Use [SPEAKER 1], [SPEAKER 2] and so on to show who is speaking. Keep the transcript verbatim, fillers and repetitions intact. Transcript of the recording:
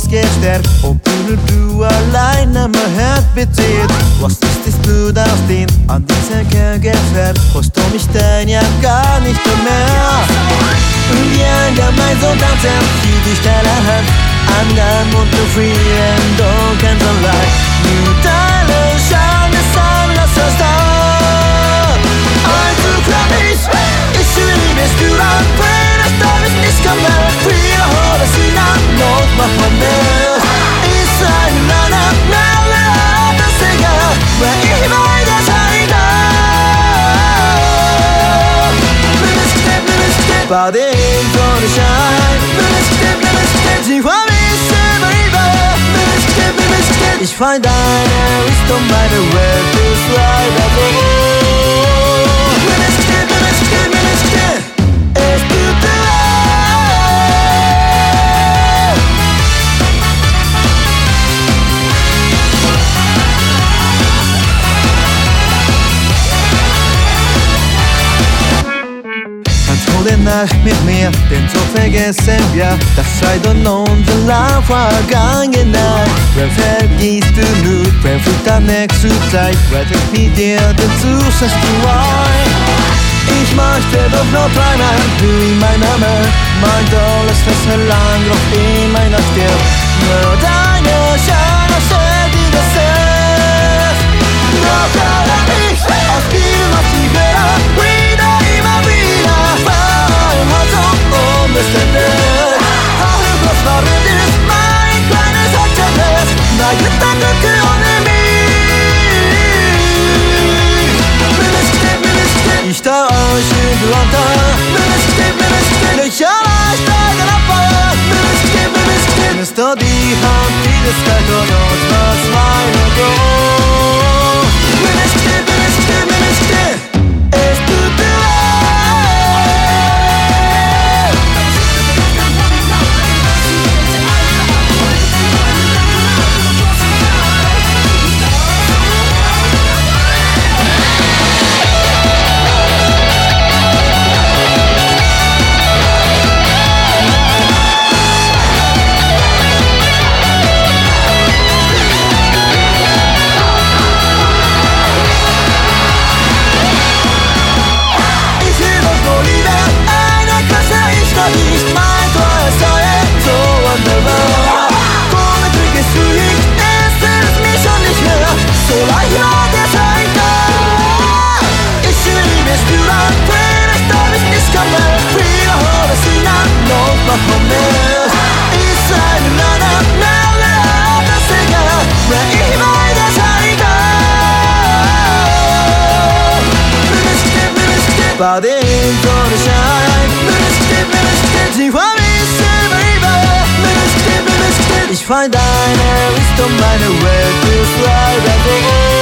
[SPEAKER 1] uns gestärkt. Obwohl du allein am Herz zählt. Was ist es, du darfst ihn an dieser Kerl gefällt? Hast du mich denn ja gar nicht mehr? Wir gemeinsam tanzen, hielt ich deine Hand an deinem Mund zu frieren, du kennst allein. Nur deine Schande sein, lass es da. Also glaub ich, ich will bist du dann, wenn es da ist, nicht kann mehr. Wir haben sie nach Not, mach man mehr. Ich sei in einer Melle, das ist egal, weil ich weiter sein darf. Wenn es steht, wenn es steht, bei dem Sonnenschein. Wenn es steht, wenn es steht, sie vermisse immer. Wenn es steht, wenn es steht, ich find deine Wisdom, meine Welt ist leider so. Wenn es steht, wenn es steht, wenn es steht, es tut dir leid. Nacht mit mir, den Tod vergessen wir, das sei doch unsere Vergangenheit. Wer vergisst du nur, wer fühlt dann nächste Zeit, wer wird mit dir dazu, sagst du ein. Ich möchte doch noch einmal, du in meiner Welt, mein tolles Verlangen noch immer nach dir. Nur deine Schöne steht in der Selbst. Noch alle ich, aus jedem auf die Welt, wieder, immer wieder. Unbestimmt, alle bloß warum ist mein kleines Herz. Nein, mit der Lücke ohne mich. Wenn es steht, wenn es steht, ich da euch in die Runter. Wenn es steht, wenn es steht, ich allein steige ab. Wenn es steht, wenn es steht, ist doch die Hand, die das Geld und uns was meine Brot. Wenn es steht, wenn es steht, wenn es steht, es tut dir leid. Nicht mein treues Säue, so wunderbar. Komme trinkst du nicht, es ist mich schon nicht mehr. So leicht war der sein da. Ich will bist du dann, wenn es da ist, nicht kann mehr. Wir haben sie nach Not, mach man mehr. Ich sei in einer Melle, das ist egal, wenn ich weiter sein darf. Wenn es steht, wenn es steht, bei dem Sonnenschein. Sie vermisse immer, wenn es steht, wenn es steht. Ich find deine Wisdom, meine Welt ist leider so.